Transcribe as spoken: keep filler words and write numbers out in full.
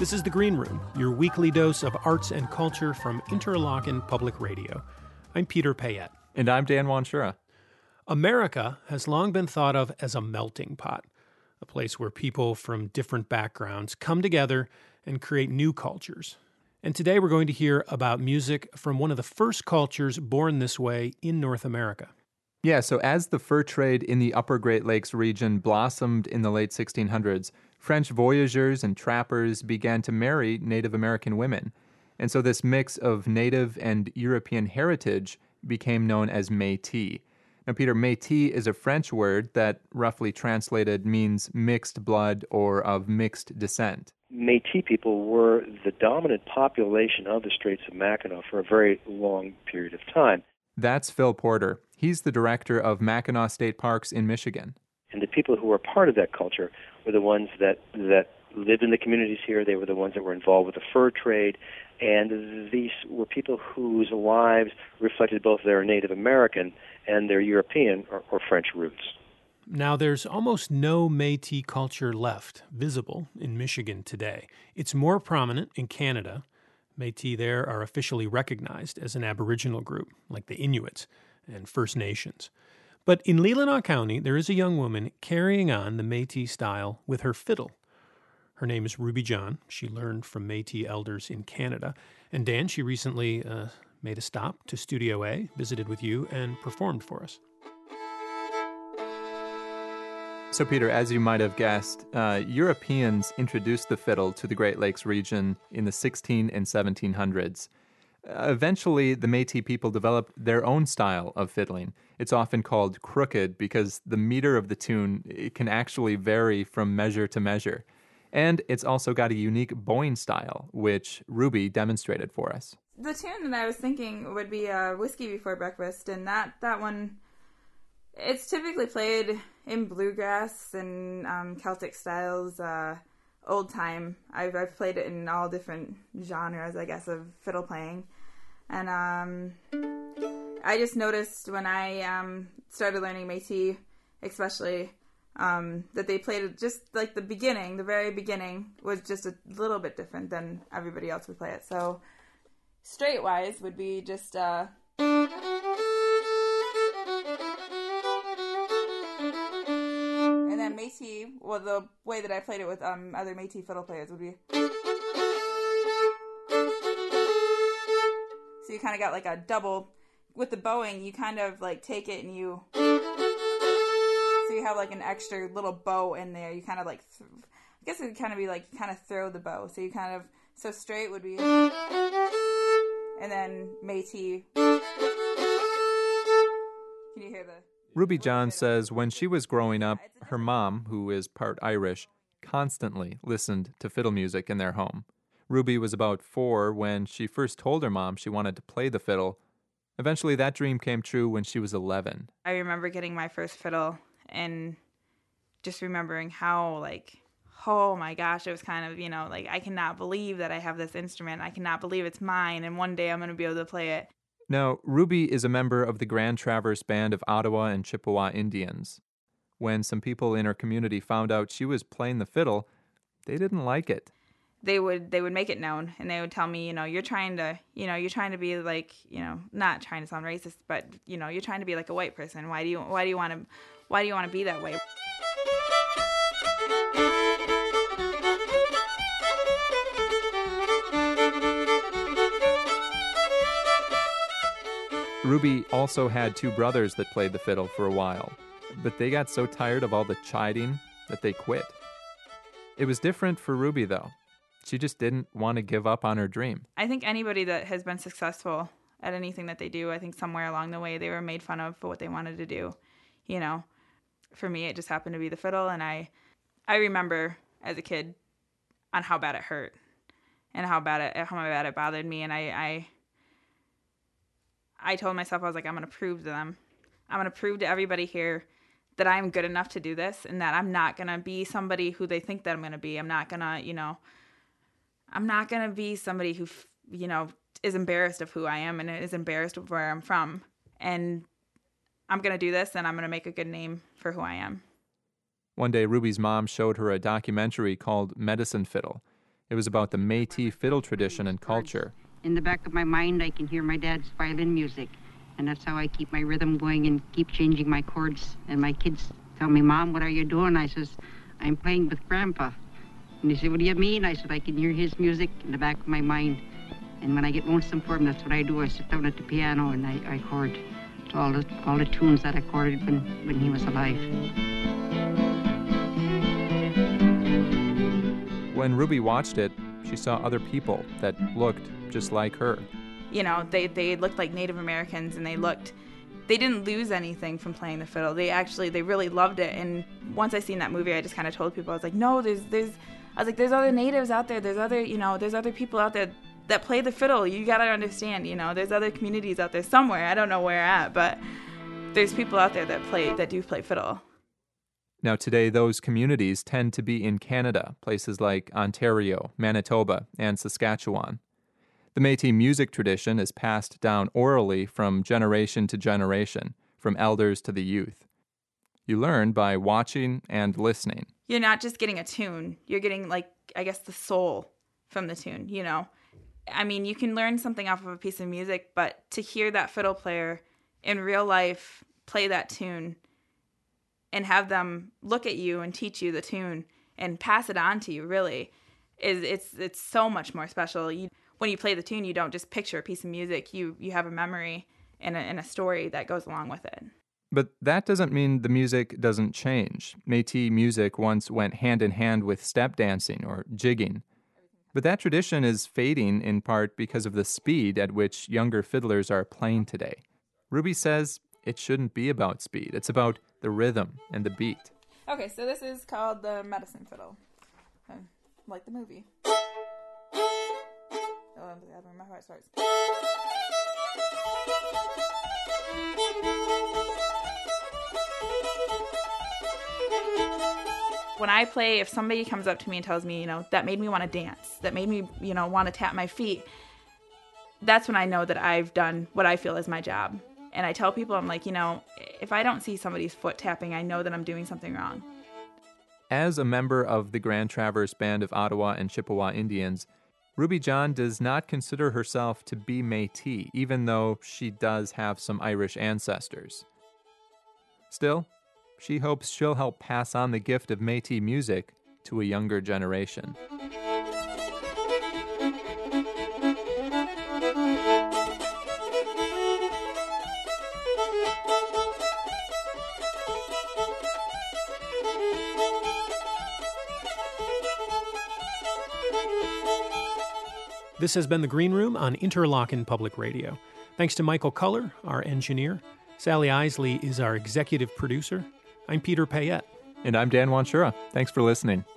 This is The Green Room, your weekly dose of arts and culture from Interlochen Public Radio. I'm Peter Payette. And I'm Dan Wanshura. America has long been thought of as a melting pot, a place where people from different backgrounds come together and create new cultures. And today we're going to hear about music from one of the first cultures born this way in North America. Yeah, so as the fur trade in the upper Great Lakes region blossomed in the late sixteen hundreds, French voyageurs and trappers began to marry Native American women. And so this mix of Native and European heritage became known as Métis. Now, Peter, Métis is a French word that roughly translated means mixed blood or of mixed descent. Métis people were the dominant population of the Straits of Mackinac for a very long period of time. That's Phil Porter. He's the director of Mackinac State Parks in Michigan. And the people who were part of that culture were the ones that, that lived in the communities here. They were the ones that were involved with the fur trade. And these were people whose lives reflected both their Native American and their European or, or French roots. Now, there's almost no Métis culture left visible in Michigan today. It's more prominent in Canada. Métis there are officially recognized as an Aboriginal group, like the Inuits and First Nations. But in Leelanau County, there is a young woman carrying on the Métis style with her fiddle. Her name is Ruby John. She learned from Métis elders in Canada. And Dan, she recently uh, made a stop to Studio A, visited with you, and performed for us. So, Peter, as you might have guessed, uh, Europeans introduced the fiddle to the Great Lakes region in the sixteen and seventeen hundreds. Uh, eventually, the Métis people developed their own style of fiddling. It's often called crooked because the meter of the tune it can actually vary from measure to measure. And it's also got a unique bowing style, which Ruby demonstrated for us. The tune that I was thinking would be uh, Whiskey Before Breakfast, and that, that one, it's typically played in bluegrass and um, Celtic styles, uh, old time. I've, I've played it in all different genres, I guess, of fiddle playing. And um, I just noticed when I um, started learning Métis, especially, um, that they played it just like the beginning, the very beginning, was just a little bit different than everybody else would play it. So straight-wise would be just... Uh, and then Métis, well, the way that I played it with um, other Métis fiddle players would be... So you kind of got like a double, with the bowing, you kind of like take it and you, so you have like an extra little bow in there. You kind of like, th- I guess it would kind of be like, you kind of throw the bow. So you kind of, so straight would be, and then Métis. Can you hear the? Ruby John says when she was growing up, her mom, who is part Irish, constantly listened to fiddle music in their home. Ruby was about four when she first told her mom she wanted to play the fiddle. Eventually, that dream came true when she was eleven. I remember getting my first fiddle and just remembering how, like, oh my gosh, it was kind of, you know, like, I cannot believe that I have this instrument. I cannot believe it's mine, and one day I'm going to be able to play it. Now, Ruby is a member of the Grand Traverse Band of Ottawa and Chippewa Indians. When some people in her community found out she was playing the fiddle, they didn't like it. They would they would make it known, and they would tell me, you know, you're trying to, you know, you're trying to be like, you know, not trying to sound racist, but, you know, you're trying to be like a white person. Why do you why do you want to why do you want to be that way? Ruby also had two brothers that played the fiddle for a while, but they got so tired of all the chiding that they quit. It was different for Ruby, though. She just didn't want to give up on her dream. I think anybody that has been successful at anything that they do, I think somewhere along the way they were made fun of for what they wanted to do. You know, for me, it just happened to be the fiddle, and I I remember as a kid on how bad it hurt and how bad it how bad it bothered me, and I I, I told myself, I was like, I'm going to prove to them. I'm going to prove to everybody here that I'm good enough to do this, and that I'm not going to be somebody who they think that I'm going to be. I'm not going to, you know, I'm not going to be somebody who, you know, is embarrassed of who I am and is embarrassed of where I'm from. And I'm going to do this, and I'm going to make a good name for who I am. One day, Ruby's mom showed her a documentary called Medicine Fiddle. It was about the Métis fiddle tradition and culture. In the back of my mind, I can hear my dad's violin music, and that's how I keep my rhythm going and keep changing my chords. And my kids tell me, Mom, what are you doing? I says, I'm playing with Grandpa. And they say, what do you mean? I said, I can hear his music in the back of my mind. And when I get lonesome for him, that's what I do. I sit down at the piano and I, I chord to all the, all the tunes that I chorded when, when he was alive. When Ruby watched it, she saw other people that looked just like her. You know, they, they looked like Native Americans, and they looked, they didn't lose anything from playing the fiddle. They actually, they really loved it. And once I seen that movie, I just kind of told people, I was like, no, there's, there's, I was like, there's other natives out there. There's other, you know, there's other people out there that play the fiddle. You got to understand, you know, there's other communities out there somewhere. I don't know where at, but there's people out there that play, that do play fiddle. Now, today, those communities tend to be in Canada, places like Ontario, Manitoba, and Saskatchewan. The Métis music tradition is passed down orally from generation to generation, from elders to the youth. You learn by watching and listening. You're not just getting a tune. You're getting, like, I guess, the soul from the tune, you know? I mean, you can learn something off of a piece of music, but to hear that fiddle player in real life play that tune and have them look at you and teach you the tune and pass it on to you, really, is it's it's so much more special. You, when you play the tune, you don't just picture a piece of music. You you have a memory and a, and a story that goes along with it. But that doesn't mean the music doesn't change. Métis music once went hand in hand with step dancing or jigging. But that tradition is fading in part because of the speed at which younger fiddlers are playing today. Ruby says it shouldn't be about speed. It's about the rhythm and the beat. Okay, so this is called the medicine fiddle. Um, like the movie. Oh, my heart starts. When I play, if somebody comes up to me and tells me, you know, that made me want to dance, that made me, you know, want to tap my feet, that's when I know that I've done what I feel is my job. And I tell people, I'm like, you know, if I don't see somebody's foot tapping, I know that I'm doing something wrong. As a member of the Grand Traverse Band of Ottawa and Chippewa Indians, Ruby John does not consider herself to be Métis, even though she does have some Irish ancestors. Still, she hopes she'll help pass on the gift of Métis music to a younger generation. This has been The Green Room on Interlochen Public Radio. Thanks to Michael Culler, our engineer. Sally Isley is our executive producer. I'm Peter Payette. And I'm Dan Wanchura. Thanks for listening.